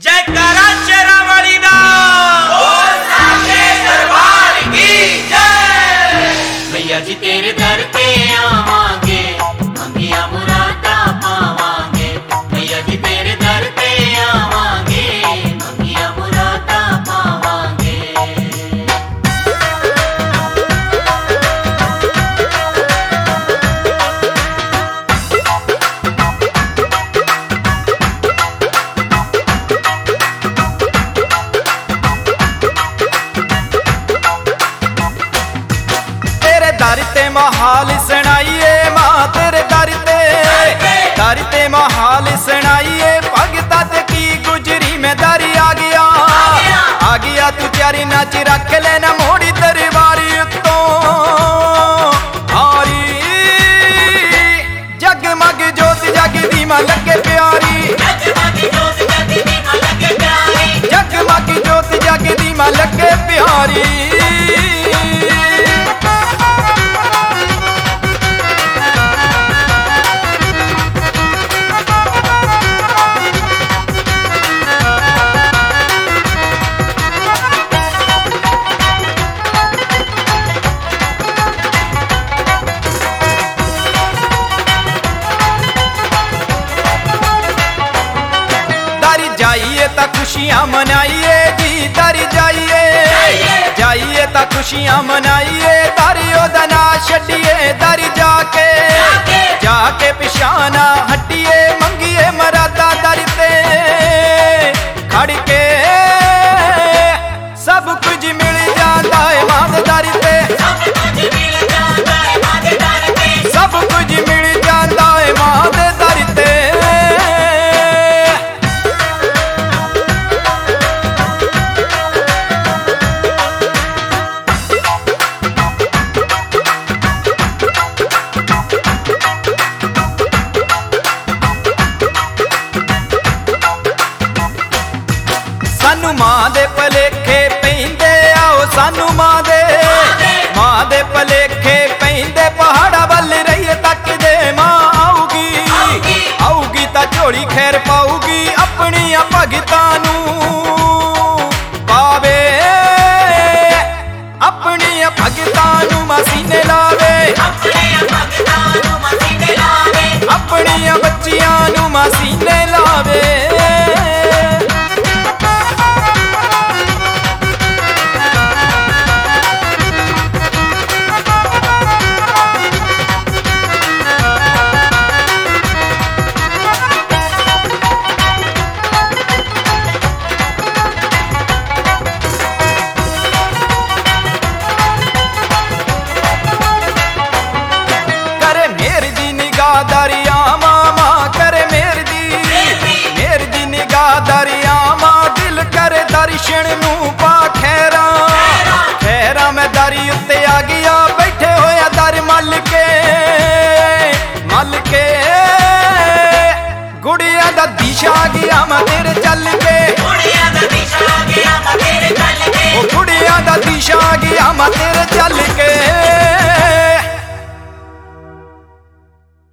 जयकारा शेरावाली दा बोल साचे दरबार की जय। मैया जी तेरे दर पे आवांगे, मंगिया मुरादा पावांगे। मैया जी तेरे दर पे आवांगे, मंगिया मुरादा पावांगे। दर ते महाल सुनाइए मां तेरे दर ते महाल सुनाइए। भगता ते की गुजरी में दरी आ गया तू प्यारी नाच रख लेना मोड़ी दरबारी उत्तों हारी। जगमग जोत जगदी मां लगे प्यारी, जगमग जोत जगदी मां लगे प्यारी। जाइए ता खुशियां मनाइए जी, दरी जाइए ता खुशियां मनाइए। दरी ओदा ना छड्डिए, दरी जाके पिछाना हटिए। मंगिए मरादा दर ते खड़ के सब कुछ मिल जाता है मां दे दर ते। सब कुछ मिल जाता है मां दे दर ते। सानू मां दे भलेखे पैंदे आओ, सानू मां दे भलेखे पैंदे। पहाड़ा वल रहिए तकदे मां आऊगी ता झोली खैर पाऊगी। अपनी भगतां नू पावे, अपनी भगतां नू मां सीने लावे। अपनी बच्चियां नू मां सीने लावे। दरिया मामा करे मेर दी निगाह दरिया मां। दिल करे दर्शन नू पा खैरा मैं दरी उत्ते आ गया। बैठे होया दर मल के गुड़िया दा दिशा गया मैं तेरे चल के। गुड़िया दा दिशा गया मैं तेरे